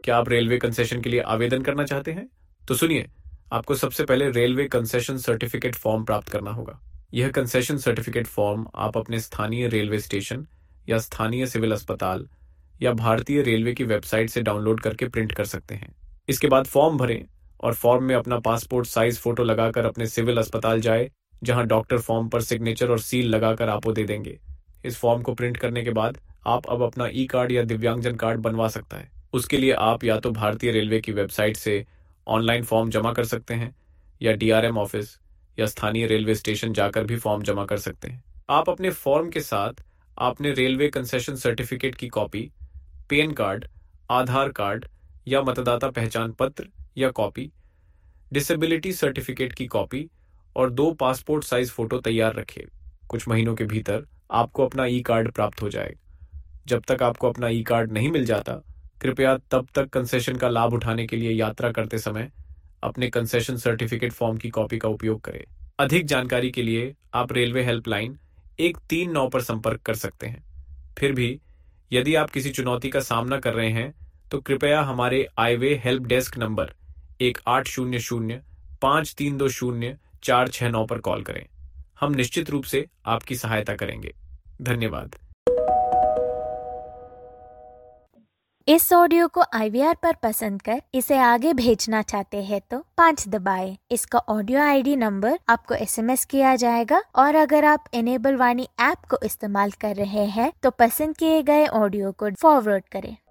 क्या आप railway concession के लिए आवेदन करना चाहते हैं? तो सुनिए, आपको सबसे पहले रेलवे कंसेशन सर्टिफिकेट फॉर्म प्राप्त करना होगा। यह कंसेशन सर्टिफिकेट फॉर्म आप अपने स्थानीय रेलवे स्टेशन या स्थानीय सिविल अस्पताल या भारतीय रेलवे की वेबसाइट से डाउनलोड करके प्रिंट कर सकते हैं। इसके बाद फॉर्म भरें और फॉर्म में अपना पासपोर्ट साइज फोटो लगाकर अपने सिविल अस्पताल जाए, जहां डॉक्टर फॉर्म पर सिग्नेचर और सील लगाकर आपको दे देंगे। इस फॉर्म को प्रिंट करने के बाद आप अब अपना ई कार्ड या दिव्यांगजन कार्ड बनवा सकता है। उसके लिए आप या तो भारतीय रेलवे की वेबसाइट से ऑनलाइन फॉर्म जमा कर सकते हैं या डीआरएम ऑफिस या स्थानीय रेलवे स्टेशन जाकर भी फॉर्म जमा कर सकते हैं। आप अपने फॉर्म के साथ आपने रेलवे कंसेशन सर्टिफिकेट की copy, PAN card, Aadhaar card या मतदाता पहचान पत्र या कॉपी, डिसेबिलिटी सर्टिफिकेट की कॉपी और 2 पासपोर्ट साइज फोटो तैयार रखिए। कुछ महीनों के भीतर आपको अपना ई कार्ड प्राप्त हो जाएगा। जब तक आपको अपना ई कार्ड नहीं मिल जाता, कृपया तब तक कंसेशन का लाभ उठाने के लिए यात्रा करते समय अपने कंसेशन सर्टिफिकेट फॉर्म की कॉपी का उपयोग करें। अधिक जानकारी के लिए आप रेलवे हेल्पलाइन 139 पर संपर्क कर सकते हैं। फिर भी यदि आप किसी चुनौती का सामना कर रहे हैं, तो कृपया हमारे आईवे हेल्प डेस्क नंबर 1800-5320-469 पर कॉल करें। हम निश्चित रूप से आपकी सहायता करेंगे। धन्यवाद। इस ऑडियो को IVR पर पसंद कर इसे आगे भेजना चाहते हैं तो 5 दबाएं। इसका ऑडियो ID नंबर आपको SMS किया जाएगा और अगर आप इनेबल वाणी ऐप को इस्तेमाल कर रहे हैं तो पसंद किए गए ऑडियो को फॉरवर्ड करें।